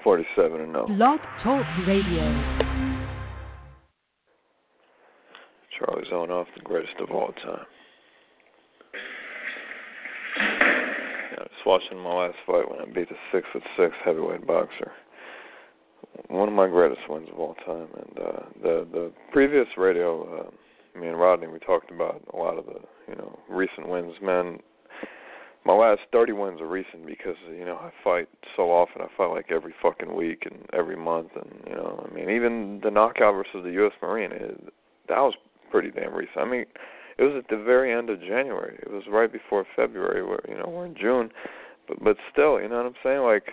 147-0. Blog Talk Radio. Charlie Zelenoff, the greatest of all time. Yeah, I was watching my last fight when I beat the 6'6" heavyweight boxer. One of my greatest wins of all time. And the previous radio, me and Rodney, we talked about a lot of the recent wins. Man, my last 30 wins are recent because I fight so often. I fight like every fucking week and every month, and even the knockout versus the U.S. Marine, that was pretty damn recent. I mean, it was at the very end of January. It was right before February, where we're in June, but still, you know what I'm saying? Like,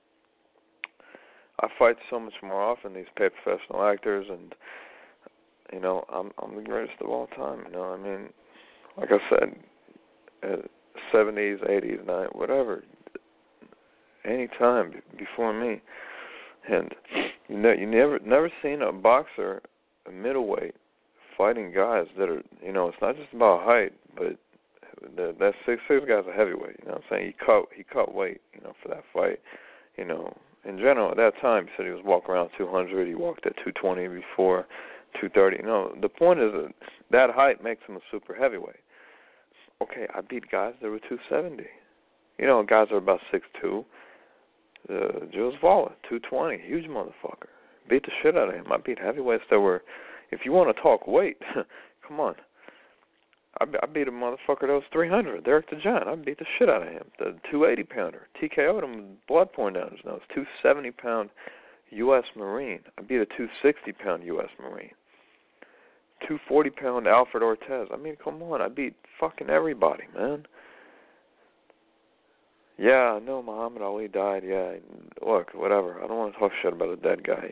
I fight so much more often, these paid professional actors, and I'm the greatest of all time. I mean, like I said, 70s, 80s, 90s, whatever, any time before me. And you never seen a boxer, a middleweight, fighting guys that are, it's not just about height, but that 6'6" guy's a heavyweight. You know what I'm saying? He cut weight, for that fight. In general, at that time, he said he was walking around 200. He walked at 220 before, 230. The point is that height makes him a super heavyweight. Okay, I beat guys that were 270. Guys are about 6'2". Jules Valla, 220, huge motherfucker. Beat the shit out of him. I beat heavyweights that were, if you want to talk weight, come on. I beat a motherfucker that was 300, Derek DeJohn. I beat the shit out of him. The 280-pounder, TKO'd him with blood pouring down his nose. 270-pound U.S. Marine. I beat a 260-pound U.S. Marine. 240-pound Alfred Ortez. I mean, come on. I beat fucking everybody, man. Yeah, I know Muhammad Ali died. Yeah, look, whatever. I don't want to talk shit about a dead guy,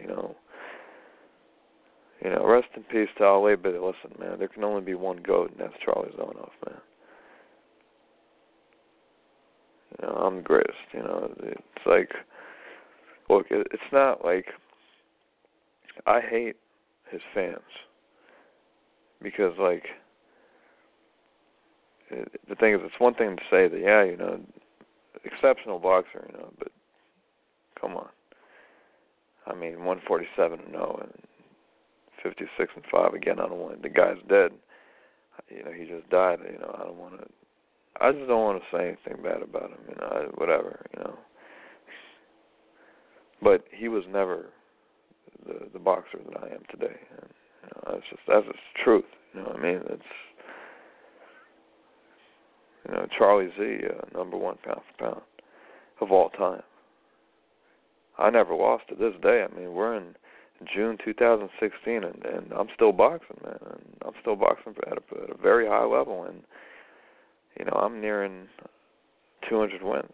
rest in peace to Ali, but listen, man, there can only be one GOAT, and that's Charlie Zelenoff, man. I'm the greatest, It's like, look, it's not like, I hate his fans. Because, like, the thing is, it's one thing to say that, yeah, exceptional boxer, but come on. I mean, 147-0 and 56-5. Again, I don't want, the guy's dead. He just died. I just don't want to say anything bad about him. Whatever. But he was never the boxer that I am today. And, that's just truth. You know what I mean? It's Charlie Z, number one pound for pound of all time. I never lost to this day. I mean, we're in June 2016, and I'm still boxing, man. And I'm still boxing at a very high level, and I'm nearing 200 wins.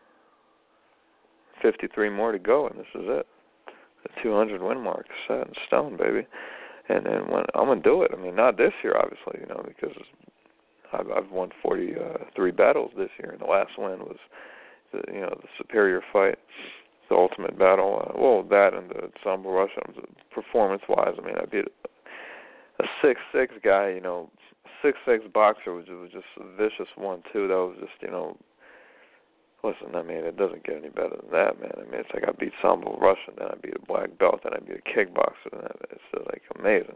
53 more to go, and this is it. The 200 win mark is set in stone, baby. And when I'm gonna do it, I mean, not this year, obviously, because I've won 43 battles this year, and the last win was, the superior fight, the ultimate battle. That and the Sambo Russia, performance-wise, I mean, I beat a 6'6" guy, 6'6" boxer, which was just a vicious one too. That was just, listen, I mean, it doesn't get any better than that, man. I mean, it's like I beat Sambo Russia, then I beat a black belt, then I beat a kickboxer, and it's just like amazing.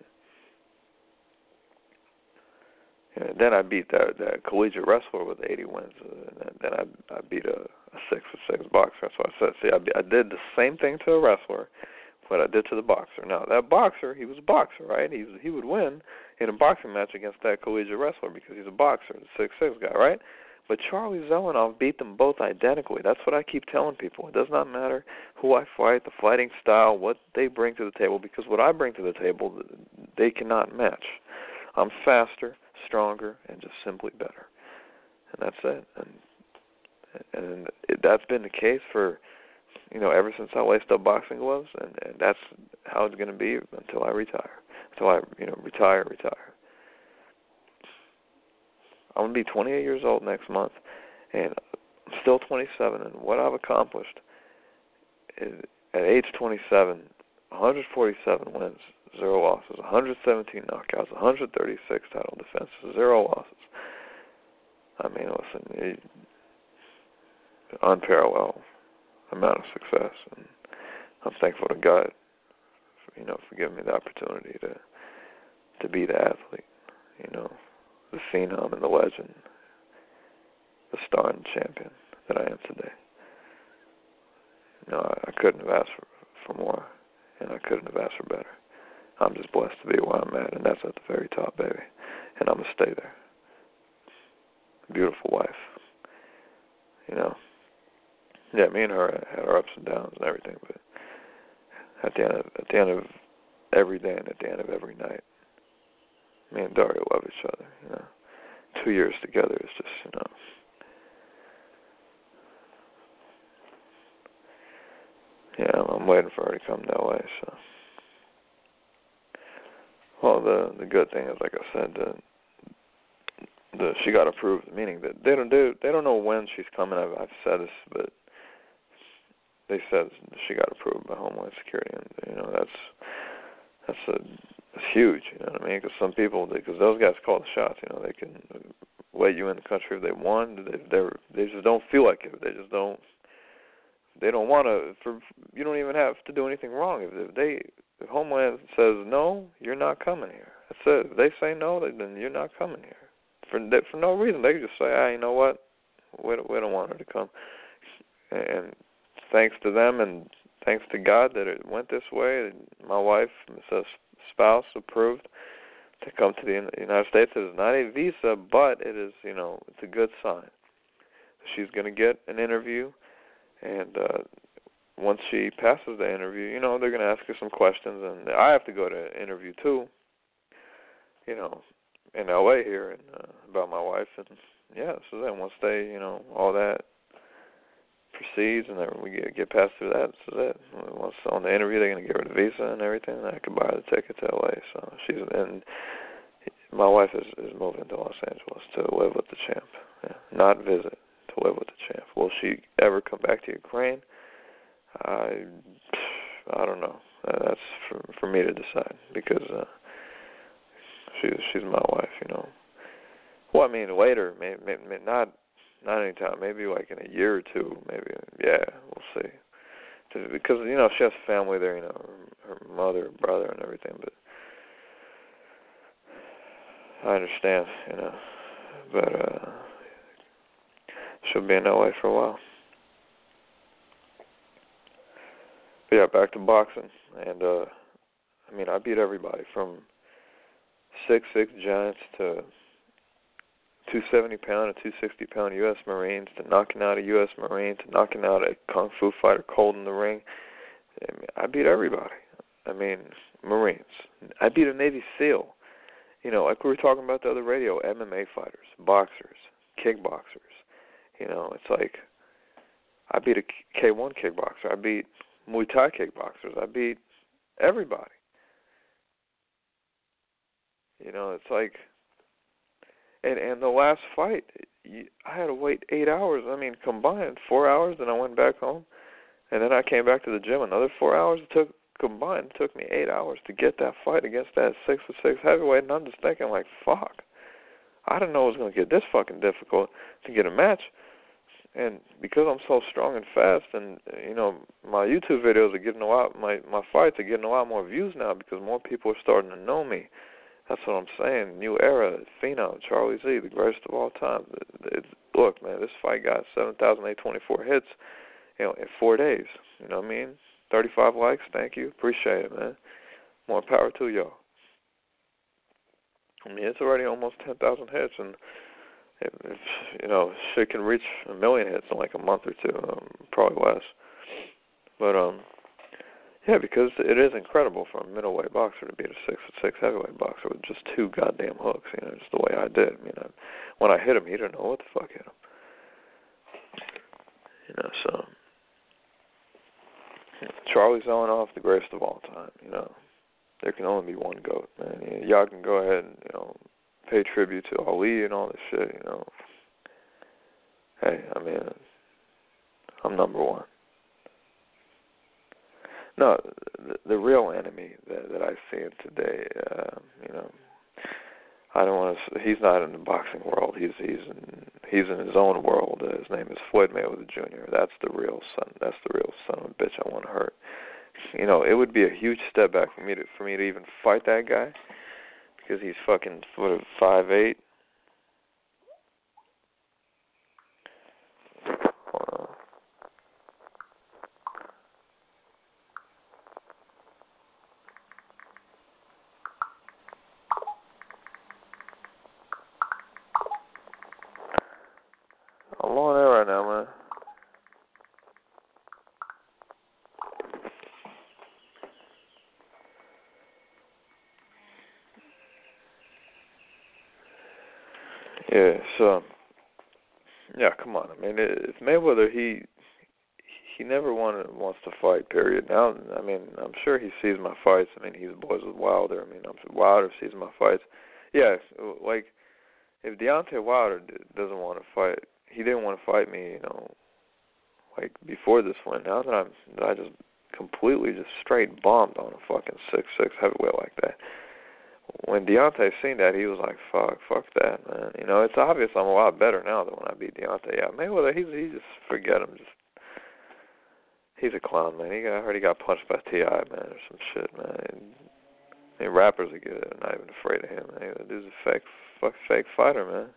And then I beat that collegiate wrestler with 80 wins, and then I beat a 6'6" boxer. That's what I said. See, I did the same thing to a wrestler, what I did to the boxer. Now, that boxer, he was a boxer, right? He would win in a boxing match against that collegiate wrestler because he's a boxer, the 6'6" guy, right? But Charlie Zelenoff beat them both identically. That's what I keep telling people. It does not matter who I fight, the fighting style, what they bring to the table, because what I bring to the table, they cannot match. I'm faster, stronger, and just simply better. And that's it. And that's been the case for, ever since I laced up boxing gloves, and that's how it's going to be until I retire. Until I, retire. I'm going to be 28 years old next month, and I'm still 27, and what I've accomplished is, at age 27, 147 wins, 0 losses, 117 knockouts, 136 title defenses, 0 losses. I mean, listen, unparalleled amount of success. And I'm thankful to God, for giving me the opportunity to be the athlete, the phenom and the legend, the star and champion that I am today. I couldn't have asked for more, and I couldn't have asked for better. I'm just blessed to be where I'm at, and that's at the very top, baby. And I'm going to stay there. Beautiful wife. Yeah, me and her had our ups and downs and everything, but at the end of every day and at the end of every night, me and Daria love each other. 2 years together is just, Yeah, I'm waiting for her to come that way. So, well, the good thing is, like I said, she got approved. Meaning that they don't know when she's coming. I've said this, but they said she got approved by Homeland Security, and that's huge. You know what I mean? Because some people, because those guys call the shots. They can let you in the country if they want. They just don't feel like it. They just don't. They don't want to. You don't even have to do anything wrong. If Homeland says no, you're not coming here. That's it. If they say no, then you're not coming here. For no reason, they can just say, you know what? We don't want her to come. And thanks to them and thanks to God that it went this way. My wife, Mrs. Spouse, approved to come to the United States. It is not a visa, but it is, it's a good sign. She's going to get an interview. And once she passes the interview, they're going to ask her some questions, and I have to go to an interview too, in L.A. here, and about my wife, and so then once they, all that proceeds, and then we get past through that, so that once on the interview, they're going to give her the visa and everything, and I can buy her the ticket to L.A. So my wife is moving to Los Angeles to live with the champ, not visit. To live with the champ. Will she ever come back to Ukraine? I don't know. That's for me to decide because she's my wife. Well, I mean later, maybe not anytime. Maybe like in a year or two. Maybe we'll see. Because she has family there. Her mother, brother, and everything. But I understand. But. She'll be in LA for a while. But yeah, back to boxing. And, I beat everybody from 6'6" giants to 270-pound and 260-pound U.S. Marines to knocking out a U.S. Marine to knocking out a Kung Fu fighter cold in the ring. I beat everybody. Marines. I beat a Navy SEAL. Like we were talking about the other radio, MMA fighters, boxers, kickboxers. It's like I beat a K1 kickboxer. I beat Muay Thai kickboxers. I beat everybody. It's like, and the last fight, I had to wait 8 hours. Combined 4 hours. Then I went back home, and then I came back to the gym. Another 4 hours. It took me 8 hours to get that fight against that 6'6" heavyweight. And I'm just thinking, like, fuck. I didn't know it was going to get this fucking difficult to get a match. And because I'm so strong and fast, and, my YouTube videos are getting my fights are getting a lot more views now because more people are starting to know me. That's what I'm saying. New era, Phenom, Charlie Z, the greatest of all time. Look, man, this fight got 7,824 hits, in 4 days. You know what I mean? 35 likes, thank you. Appreciate it, man. More power to y'all. It's already almost 10,000 hits, and if shit can reach 1 million hits in like a month or two, probably less. But because it is incredible for a middleweight boxer to beat a 6'6" heavyweight boxer with just 2 goddamn hooks. Just the way I did. When I hit him, he didn't know what the fuck hit him. So Charlie Zelenoff, the greatest of all time. There can only be one GOAT, man. Y'all can go ahead and pay tribute to Ali and all this shit. Hey, I'm number one. No, the real enemy that I see in today, I don't want to. He's not in the boxing world. He's in his own world. His name is Floyd Mayweather Jr. That's the real son. That's the real son of a bitch I want to hurt. it would be a huge step back for me to even fight that guy, because he's fucking 5'8". I'm on air right now, man. Yeah, so, yeah, come on. I mean, if Mayweather, he never wants to fight, period. Now, I mean, I'm sure he sees my fights. I mean, he's boys with Wilder. I mean, Wilder sees my fights. Yeah, like, if Deontay Wilder doesn't want to fight, he didn't want to fight me, like, before this win. Now that I just completely just straight bombed on a fucking 6'6" heavyweight like that. When Deontay seen that, he was like, fuck that, man. It's obvious I'm a lot better now than when I beat Deontay. Yeah, Mayweather, he just, forget him. He's a clown, man. I heard he got punched by T.I., man, or some shit, man. I mean, rappers are not even afraid of him, man. That dude's a fake fighter, man.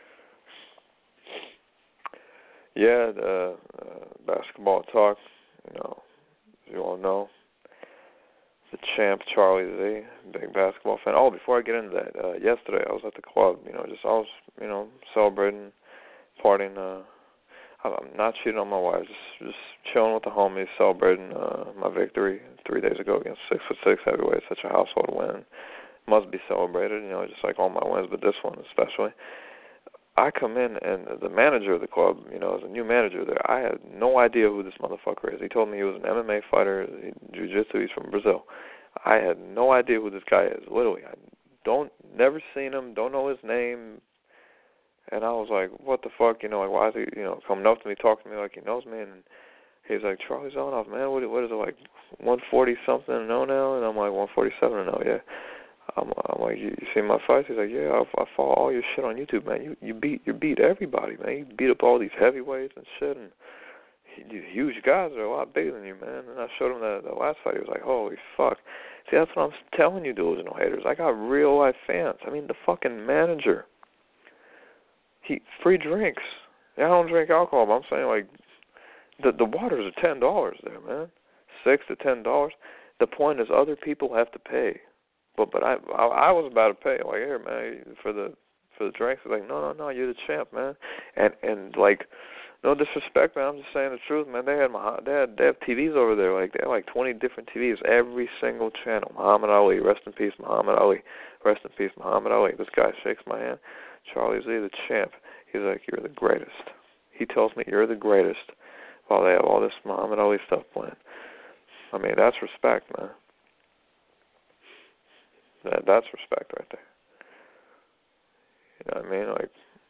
Yeah, the basketball talk, as you all know, the champ, Charlie Z, big basketball fan. Oh, before I get into that, yesterday I was at the club, I was celebrating, partying. I'm not cheating on my wife, just chilling with the homies, celebrating my victory 3 days ago against 6'6" heavyweight. Such a household win. Must be celebrated, just like all my wins, but this one especially. I come in, and the manager of the club, as a new manager there, I had no idea who this motherfucker is. He told me he was an MMA fighter, jiu-jitsu, he's from Brazil. I had no idea who this guy is, literally. Never seen him, don't know his name, and I was like, what the fuck, why is he, coming up to me, talking to me like he knows me, and he's like, Charlie Zelenoff, man, what is it, like 140-something and 0 now? And I'm like, 147 and 0, yeah. I'm like, you see my fights? He's like, yeah, I follow all your shit on YouTube, man. You beat everybody, man. You beat up all these heavyweights and shit, and these huge guys are a lot bigger than you, man. And I showed him the last fight. He was like, holy fuck. See, that's what I'm telling you, delusional haters. I got real life fans. I mean, the fucking manager. Free drinks. Yeah, I don't drink alcohol, but I'm saying, like, the waters are $10 there, man. $6 to $10. The point is, other people have to pay. But I was about to pay, like, here, man, for the drinks. I was like, no, you're the champ, man. And like, no disrespect, man, I'm just saying the truth, man. They have TVs over there, like, they have like 20 different TVs, every single channel. Muhammad Ali, rest in peace, Muhammad Ali, rest in peace, Muhammad Ali. This guy shakes my hand. Charlie Z, the champ. He's like, you're the greatest. He tells me you're the greatest while they have all this Muhammad Ali stuff playing. I mean, that's respect, man. That's respect right there. You know what I mean? Like,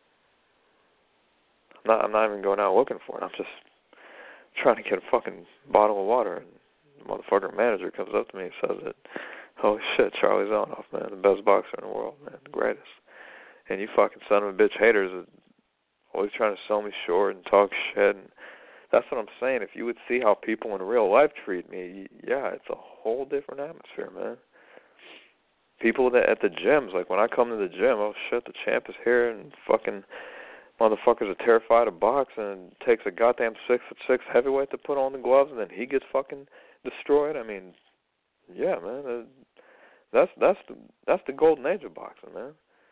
I'm not even going out looking for it. I'm just trying to get a fucking bottle of water, and the motherfucker manager comes up to me and says that, holy shit, Charlie Zelenoff, man, the best boxer in the world, man, the greatest. And you fucking son of a bitch haters are always trying to sell me short and talk shit. And that's what I'm saying. If you would see how people in real life treat me, yeah, it's a whole different atmosphere, man. People at the gyms, like when I come to the gym, oh shit, the champ is here, and fucking motherfuckers are terrified of boxing, and it takes a goddamn 6'6" heavyweight to put on the gloves, and then he gets fucking destroyed. I mean, yeah, man, that's the golden age of boxing, man.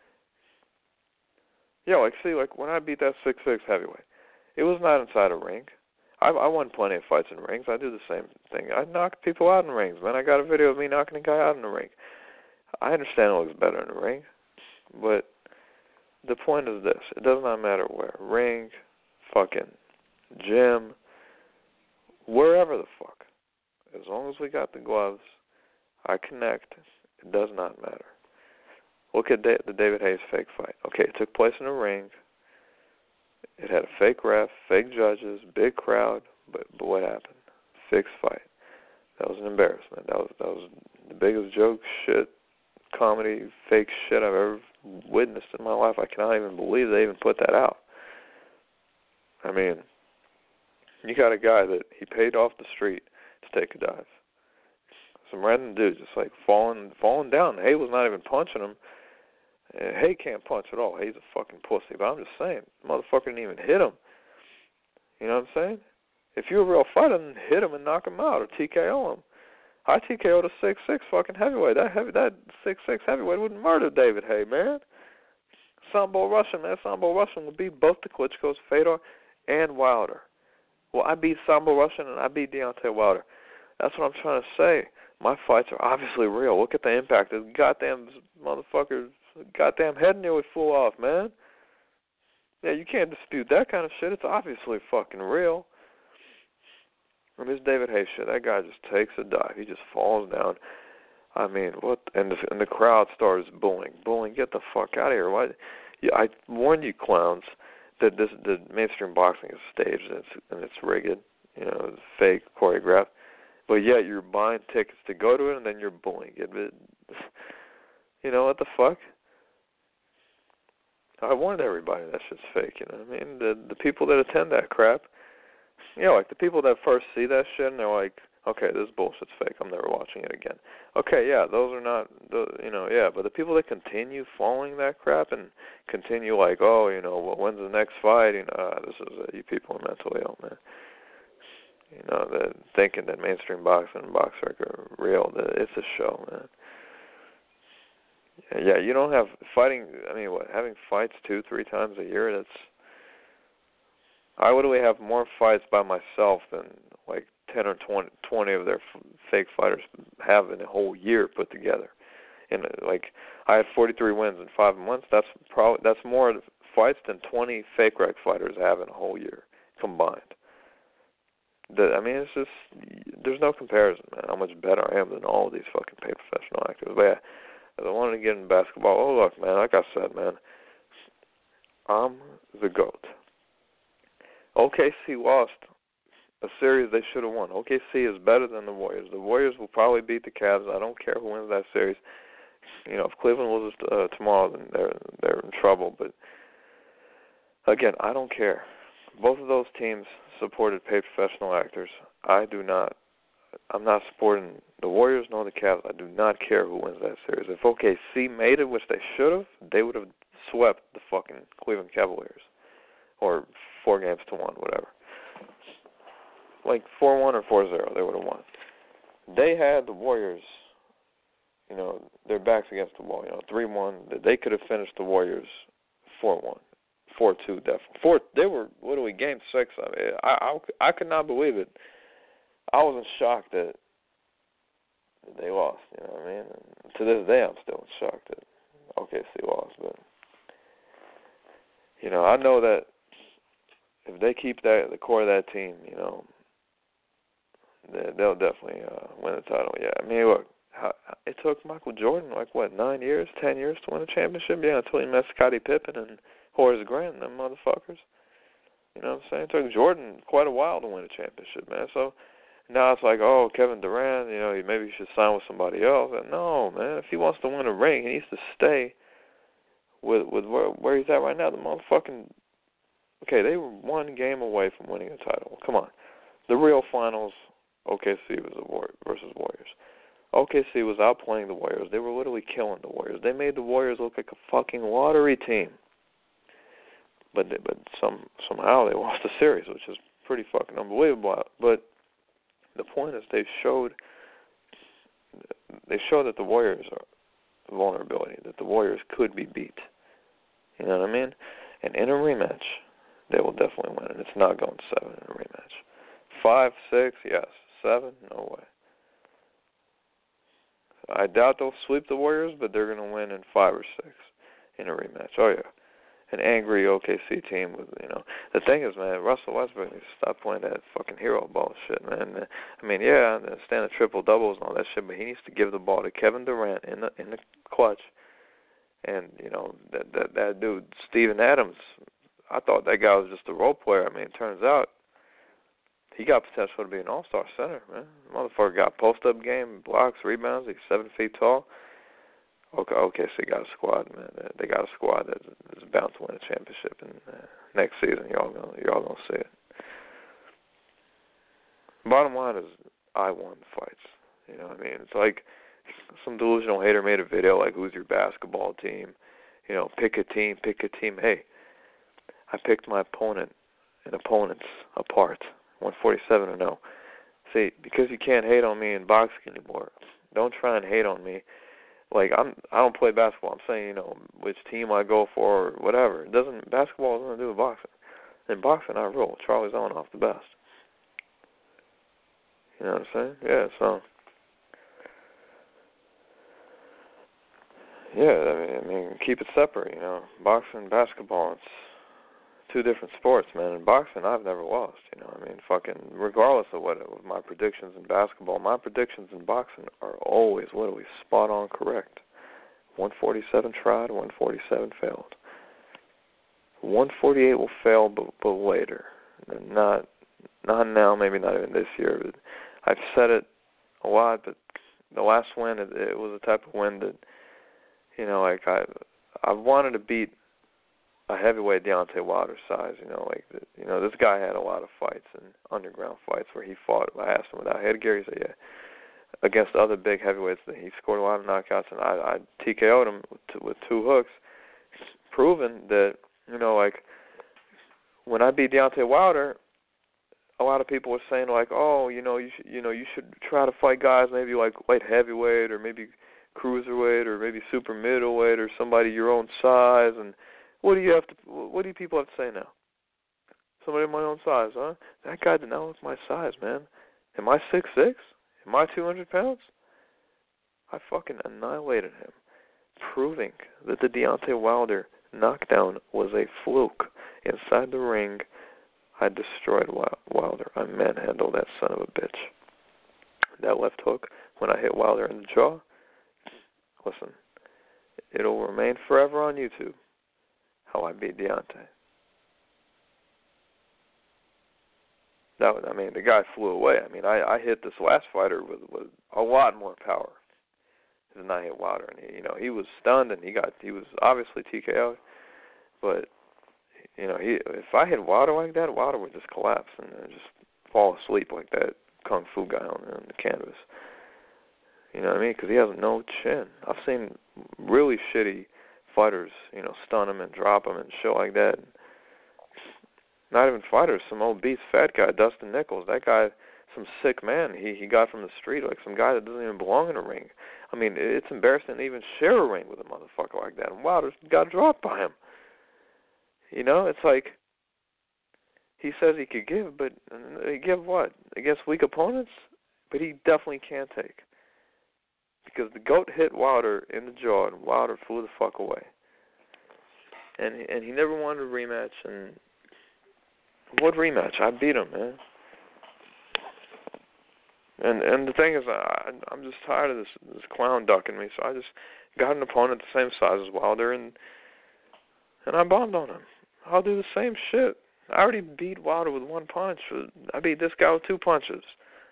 Yeah, like, see, like when I beat that 6'6" heavyweight, it was not inside a ring. I won plenty of fights in rings. I do the same thing. I knock people out in rings, man. I got a video of me knocking a guy out in the ring. I understand it looks better in the ring, but the point is this. It does not matter where. Ring, fucking gym, wherever the fuck. As long as we got the gloves, I connect. It does not matter. Look at the David Hayes fake fight. Okay, it took place in a ring. It had a fake ref, fake judges, big crowd, but what happened? Fixed fight. That was an embarrassment. That was the biggest joke, shit, comedy, fake shit I've ever witnessed in my life. I cannot even believe they even put that out. I mean, you got a guy that he paid off the street to take a dive. some random dude just like falling down. Hay was not even punching him. Hay can't punch at all. Hay's a fucking pussy. But I'm just saying, motherfucker didn't even hit him. You know what I'm saying? If you're a real fighter, then hit him and knock him out or TKO him. I TKO'd a 6'6" fucking heavyweight. That 6'6" heavyweight would murder David Hay, man. Sambo Russian, man. Sambo Russian would beat both the Klitschko's, Fedor and Wilder. Well, I beat Sambo Russian and I beat Deontay Wilder. That's what I'm trying to say. My fights are obviously real. Look at the impact. This goddamn motherfucker's goddamn head nearly flew off, man. Yeah, you can't dispute that kind of shit. It's obviously fucking real. And this David Hay shit, that guy just takes a dive. He just falls down. I mean, what? And the crowd starts booing. Get the fuck out of here! Why? Yeah, I warned you, clowns, that the mainstream boxing is staged and it's rigged. You know, it's fake, choreographed. But yet you're buying tickets to go to it, and then you're bullying it. You know what the fuck? I warned everybody that shit's fake. You know what I mean? The people that attend that crap. You know, like the people that first see that shit and they're like, okay, this bullshit's fake. I'm never watching it again. Okay, yeah, those are not, yeah. But the people that continue following that crap and continue like, oh, you know, well, when's the next fight? You know, you people are mentally ill, man. You know, that thinking that mainstream boxing and boxing are real. It's a show, man. Yeah, you don't have fighting. I mean, what? Having fights 2-3 times a year? That's. I literally have more fights by myself than like 10 or 20 of their fake fighters have in a whole year put together. And like, I had 43 wins in 5 months. That's more fights than 20 fake rec fighters have in a whole year combined. I mean, it's just, there's no comparison, man, how much better I am than all of these fucking paid professional actors. But yeah, I wanted to get in basketball. Oh, look, man, like I said, man, I'm the GOAT. OKC lost a series they should have won. OKC is better than the Warriors. The Warriors will probably beat the Cavs. I don't care who wins that series. You know, if Cleveland loses tomorrow, then they're in trouble. But again, I don't care. Both of those teams supported paid professional actors. I'm not supporting the Warriors nor the Cavs. I do not care who wins that series. If OKC made it, which they should have, they would have swept the fucking Cleveland Cavaliers. Or 4-1, whatever. Like 4-1 or 4-0, they would have won. They had the Warriors, you know, their backs against the wall, you know, 3-1. They could have finished the Warriors 4-1. 4-2, definitely. They were literally game 6. I mean, I could not believe it. I was in shock that they lost, you know what I mean? And to this day, I'm still in shock that OKC lost. But, you know, I know that if they keep the core of that team, you know, they'll definitely win the title. Yeah, I mean, look, it took Michael Jordan, 9 years, 10 years to win a championship? Yeah, until he met Scottie Pippen and Horace Grant, them motherfuckers. You know what I'm saying? It took Jordan quite a while to win a championship, man. So now it's like, oh, Kevin Durant, you know, maybe you should sign with somebody else. And no, man, if he wants to win a ring, he needs to stay with where he's at right now. The motherfucking... Okay, they were 1 game away from winning a title. Come on. The real finals, OKC was versus Warriors. OKC was outplaying the Warriors. They were literally killing the Warriors. They made the Warriors look like a fucking lottery team. But somehow they lost the series, which is pretty fucking unbelievable. But the point is they showed that the Warriors are vulnerability, that the Warriors could be beat. You know what I mean? And in a rematch, they will definitely win, and it's not going 7 in a rematch. 5, 6, yes. 7, no way. I doubt they'll sweep the Warriors, but they're going to win in 5 or 6 in a rematch. Oh, yeah. An angry OKC team with, you know. The thing is, man, Russell Westbrook needs to stop playing that fucking hero ball shit, man. I mean, yeah, I understand the triple-doubles and all that shit, but he needs to give the ball to Kevin Durant in the clutch. And, you know, that dude, Steven Adams, I thought that guy was just a role player. I mean, it turns out he got potential to be an all-star center, man. Motherfucker got post-up game, blocks, rebounds. He's 7 feet tall. Okay, so they got a squad, man. They got a squad that's bound to win a championship in next season. Y'all gonna see it. Bottom line is, I won the fights. You know what I mean, it's like some delusional hater made a video like, who's your basketball team? You know, pick a team, pick a team. Hey, I picked my opponent and opponents apart, 147 or no. See, because you can't hate on me in boxing anymore, don't try and hate on me. Like, I don't play basketball. I'm saying, you know, which team I go for or whatever. Basketball has nothing to do with boxing. In boxing, I rule. Charlie's on off the best. You know what I'm saying? Yeah, so. Yeah, I mean, keep it separate, you know. Boxing and basketball, it's two different sports, man. In boxing, I've never lost, you know. I mean, fucking, regardless of what my predictions in basketball, my predictions in boxing are always literally spot on correct. 147 tried, 147 failed. 148 will fail, but later. Not now, maybe not even this year. But I've said it a lot, but the last win, it was a type of win that, you know, like I wanted to beat a heavyweight Deontay Wilder size, you know, like, you know, this guy had a lot of fights and underground fights where he fought. I asked him without headgear. He said, yeah. Against other big heavyweights, that he scored a lot of knockouts, and I TKO'd him with two hooks, proving that, you know, like, when I beat Deontay Wilder, a lot of people were saying like, oh, you should try to fight guys maybe like light heavyweight or maybe cruiserweight or maybe super middleweight or somebody your own size. And what do people have to say now? Somebody my own size, huh? That guy did not look my size, man. Am I 6'6"? Am I 200 pounds? I fucking annihilated him, proving that the Deontay Wilder knockdown was a fluke. Inside the ring, I destroyed Wilder. I manhandled that son of a bitch. That left hook, when I hit Wilder in the jaw, listen, it'll remain forever on YouTube how I beat Deontay. The guy flew away. I mean, I hit this last fighter with a lot more power than I hit Wilder. And he was stunned, and he was obviously TKO'd. But, you know, if I hit Wilder like that, Wilder would just collapse and just fall asleep like that kung fu guy on the canvas. You know what I mean? Because he has no chin. I've seen really shitty fighters, you know, stun him and drop him and shit like that. Not even fighters, some old beast fat guy, Dustin Nichols. That guy, some sick man he got from the street, like some guy that doesn't even belong in a ring. I mean, it's embarrassing to even share a ring with a motherfucker like that. And Wilder got dropped by him. You know, it's like he says he could give, but give what? Against weak opponents? But he definitely can't take. Because the GOAT hit Wilder in the jaw, and Wilder flew the fuck away. And he never wanted a rematch, and what rematch? I beat him, man. And the thing is, I'm just tired of this clown ducking me, so I just got an opponent the same size as Wilder, and I bombed on him. I'll do the same shit. I already beat Wilder with one punch. I beat this guy with two punches.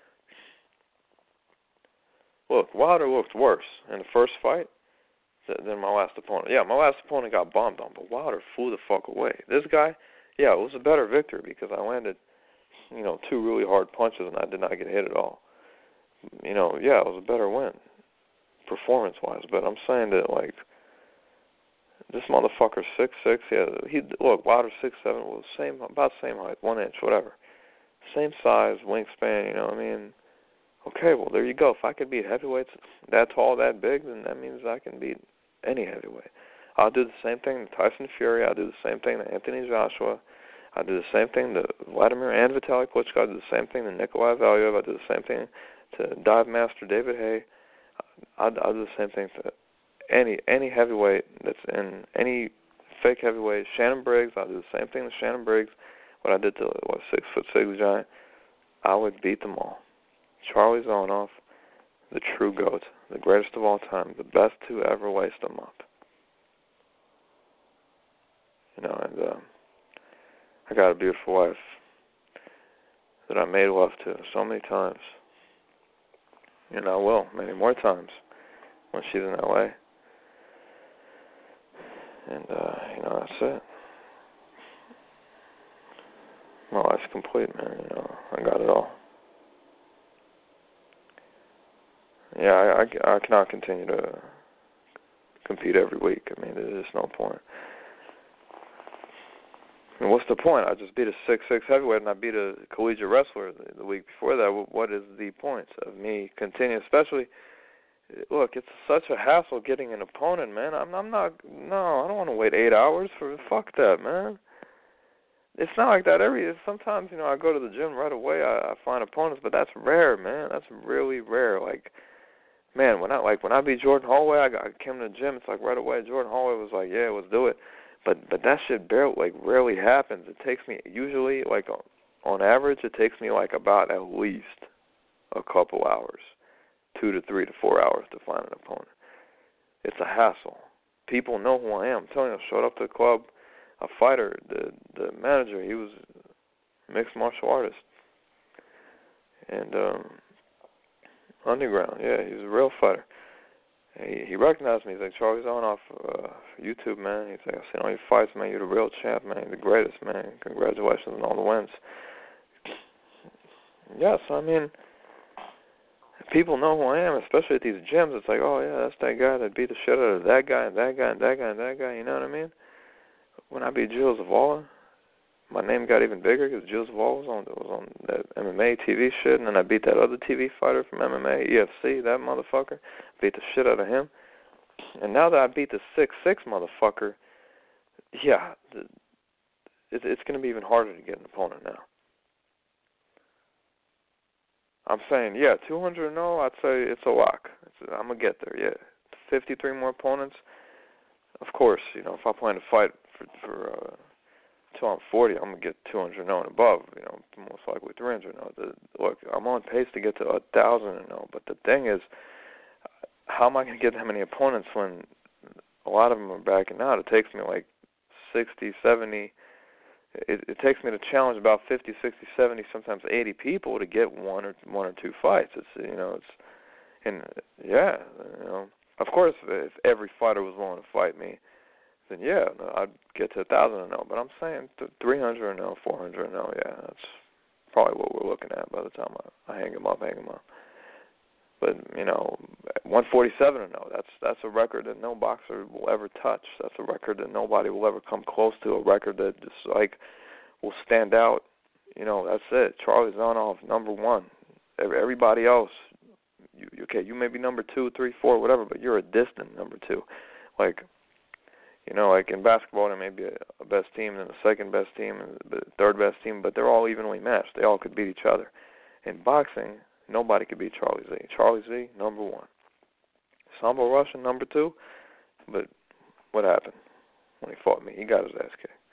Look, Wilder looked worse in the first fight than my last opponent. Yeah, my last opponent got bombed on, but Wilder flew the fuck away. This guy, yeah, it was a better victory because I landed, you know, two really hard punches and I did not get hit at all. You know, yeah, it was a better win, performance-wise. But I'm saying that, like, this motherfucker's 6'6". Yeah, look, Wilder's 6'7", was about the same height, 1 inch, whatever. Same size, wingspan, you know what I mean? Okay, well, there you go. If I could beat heavyweights that tall, that big, then that means I can beat any heavyweight. I'll do the same thing to Tyson Fury. I'll do the same thing to Anthony Joshua. I'll do the same thing to Vladimir and Vitaly Klitschko. I'll do the same thing to Nikolai Valiev. I'll do the same thing to Dive Master David Haye. I'll do the same thing to any heavyweight that's in any fake heavyweight. Shannon Briggs, I'll do the same thing to Shannon Briggs. What I did to 6'6" giant, I would beat them all. Charlie Zonoff, the true GOAT, the greatest of all time, the best to ever lace them up. You know, and I got a beautiful wife that I made love to so many times. And I will, many more times, when she's in L.A. And, you know, that's it. My life's complete, man. You know, I got it all. I cannot continue to compete every week. I mean, there's no point. I mean, what's the point? I just beat a 6'6" heavyweight and I beat a collegiate wrestler the week before that. What is the point of me continuing? Especially, look, it's such a hassle getting an opponent, man. I don't want to wait 8 hours for, fuck that, man. It's not like that sometimes, I go to the gym right away, I find opponents, but that's rare, man. That's really rare. Like, man, when I beat Jordan Holloway, I came to the gym, it's like right away, Jordan Holloway was like, yeah, let's do it. But that shit rarely happens. It takes me, usually, like, on average, it takes me, like, about at least a couple hours, 2 to 3 to 4 hours to find an opponent. It's a hassle. People know who I am. I'm telling you, I showed up to the club, a fighter, the manager, he was a mixed martial artist. And underground, yeah, he's a real fighter. He recognized me. He's like, Charlie's on off YouTube, man. He's like, I've seen all your fights, man. You're the real champ, man. You're the greatest, man. Congratulations on all the wins. Yes, I mean, people know who I am, especially at these gyms. It's like, oh, yeah, that's that guy that beat the shit out of that guy and that guy and that guy and that guy. You know what I mean? When I beat Gilles Zavala, my name got even bigger because Gilles Zavala was on that MMA TV shit, and then I beat that other TV fighter from MMA, EFC, that motherfucker. Beat the shit out of him. And now that I beat the 6'6" motherfucker, yeah, it's going to be even harder to get an opponent now. I'm saying, yeah, 200-0, I'd say it's a lock. I'm going to get there, yeah. 53 more opponents. Of course, if I plan to fight for until I'm 40, I'm going to get 200-0 and above, most likely 300-0. Look, I'm on pace to get to 1,000-0, but the thing is, how am I going to get that many opponents when a lot of them are backing out? It takes me like 60, 70. It takes me to challenge about 50, 60, 70, sometimes 80 people to get one or two fights. Of course, if every fighter was willing to fight me, then yeah, I'd get to 1,000-0. But I'm saying 300-0, 400-0. Yeah, that's probably what we're looking at by the time I hang him up. But 147-0. That's a record that no boxer will ever touch. That's a record that nobody will ever come close to. A record that just will stand out. That's it. Charlie Zonoff, number one. Everybody else, you may be number 2, 3, 4, whatever, but you're a distant number 2. Like in basketball, there may be a best team and a second best team and the third best team, but they're all evenly matched. They all could beat each other. In boxing, nobody could beat Charlie Z. Charlie Z, number 1. Sambo Russian, number 2. But what happened when he fought me? He got his ass kicked.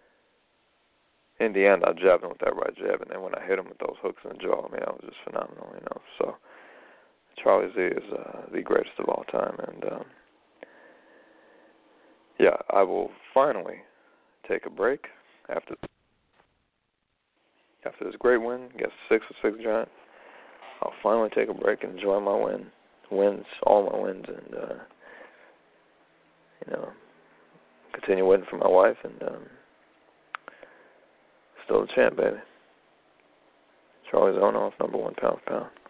In the end, I jabbed him with that right jab, and then when I hit him with those hooks in the jaw, that was just phenomenal, So Charlie Z is the greatest of all time, and I will finally take a break after this great win against the 6'6" giant. I'll finally take a break and enjoy my wins, all my wins, and continue waiting for my wife, and still the champ, baby. Charlie Zonoff, number 1 pound for pound.